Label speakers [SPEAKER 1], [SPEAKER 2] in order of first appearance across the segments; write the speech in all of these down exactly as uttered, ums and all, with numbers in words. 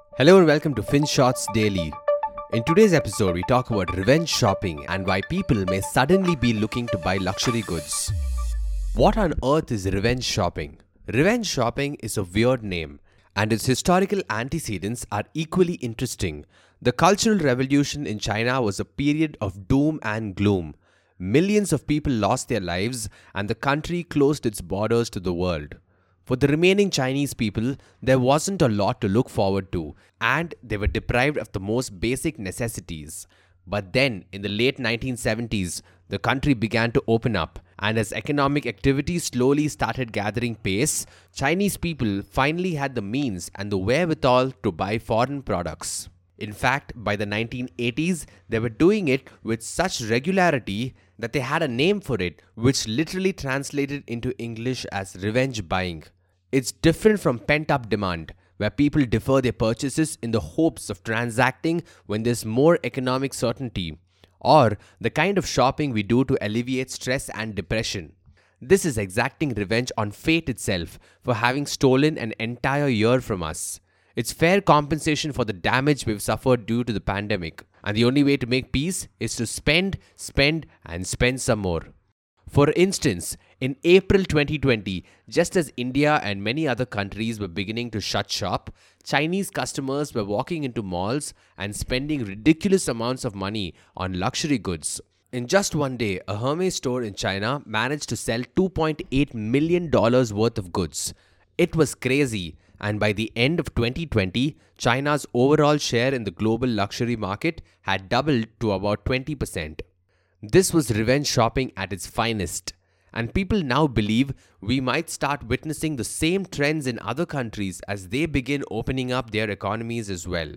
[SPEAKER 1] Hello and welcome to FinShots Daily. In today's episode, we talk about revenge shopping and why people may suddenly be looking to buy luxury goods. What on earth is revenge shopping? Revenge shopping is a weird name, and its historical antecedents are equally interesting. The Cultural Revolution in China was a period of doom and gloom. Millions of people lost their lives, and the country closed its borders to the world. For the remaining Chinese people, there wasn't a lot to look forward to, and they were deprived of the most basic necessities. But then, in the late nineteen seventies, the country began to open up, and as economic activity slowly started gathering pace, Chinese people finally had the means and the wherewithal to buy foreign products. In fact, by the nineteen eighties, they were doing it with such regularity that they had a name for it, which literally translated into English as revenge buying. It's different from pent-up demand, where people defer their purchases in the hopes of transacting when there's more economic certainty, or the kind of shopping we do to alleviate stress and depression. This is exacting revenge on fate itself for having stolen an entire year from us. It's fair compensation for the damage we've suffered due to the pandemic, and the only way to make peace is to spend, spend, and spend some more. For instance, in April twenty twenty, just as India and many other countries were beginning to shut shop, Chinese customers were walking into malls and spending ridiculous amounts of money on luxury goods. In just one day, a Hermes store in China managed to sell two point eight million dollars worth of goods. It was crazy, and by the end of twenty twenty, China's overall share in the global luxury market had doubled to about twenty percent. This was revenge shopping at its finest, and people now believe we might start witnessing the same trends in other countries as they begin opening up their economies as well.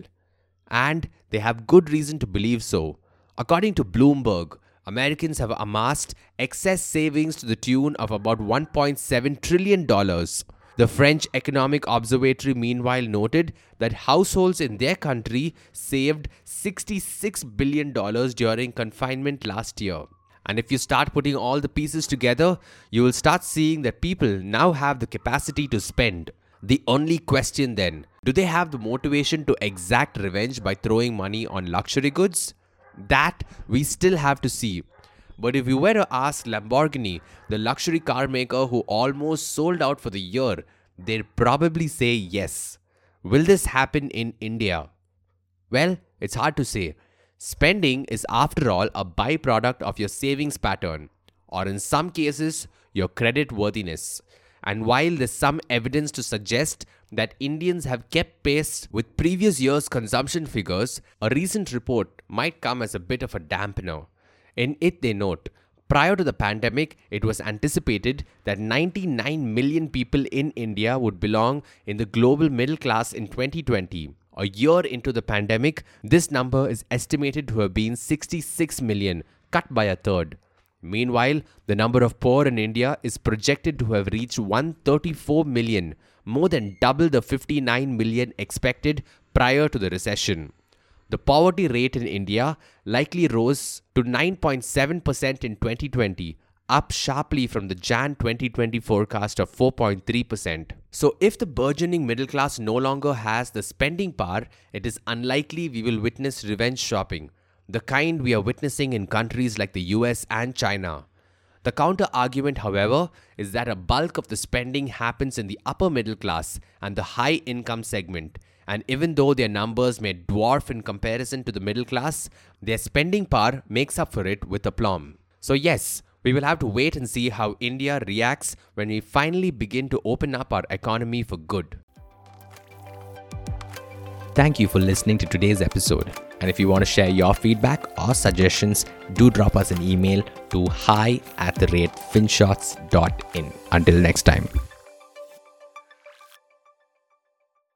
[SPEAKER 1] And they have good reason to believe so. According to Bloomberg, Americans have amassed excess savings to the tune of about one point seven trillion dollars. The French Economic Observatory meanwhile noted that households in their country saved sixty-six billion dollars during confinement last year. And if you start putting all the pieces together, you will start seeing that people now have the capacity to spend. The only question then, do they have the motivation to exact revenge by throwing money on luxury goods? That we still have to see. But if you were to ask Lamborghini, the luxury car maker who almost sold out for the year, they'd probably say yes. Will this happen in India? Well, it's hard to say. Spending is, after all, a byproduct of your savings pattern, or in some cases, your credit worthiness. And while there's some evidence to suggest that Indians have kept pace with previous year's consumption figures, a recent report might come as a bit of a dampener. In it, they note, prior to the pandemic, it was anticipated that ninety-nine million people in India would belong in the global middle class in twenty twenty. A year into the pandemic, this number is estimated to have been sixty-six million, cut by a third. Meanwhile, the number of poor in India is projected to have reached one hundred thirty-four million, more than double the fifty-nine million expected prior to the recession. The poverty rate in India likely rose to nine point seven percent in twenty twenty, up sharply from the January twenty twenty forecast of four point three percent. So if the burgeoning middle class no longer has the spending power, it is unlikely we will witness revenge shopping, the kind we are witnessing in countries like the U S and China. The counter-argument, however, is that a bulk of the spending happens in the upper middle class and the high-income segment. And even though their numbers may dwarf in comparison to the middle class, their spending power makes up for it with aplomb. So yes, we will have to wait and see how India reacts when we finally begin to open up our economy for good. Thank you for listening to today's episode. And if you want to share your feedback or suggestions, do drop us an email to hi at the rate finshots dot in. Until next time.